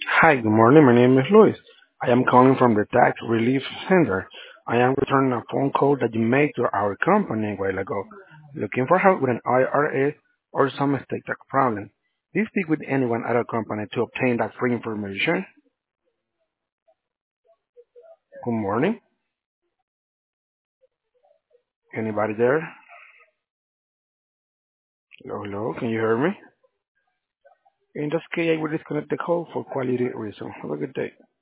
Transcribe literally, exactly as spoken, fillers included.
Hi, good morning. My name is Luis. I am calling from the Tax Relief Center. I am returning a phone call that you made to our company a while ago, looking for help with an I R A or some estate tax problem. Do you speak with anyone at our company to obtain that free information? Good morning. Anybody there? Hello, hello. Can you hear me? In this case, I will disconnect the call for quality reason. Have a good day.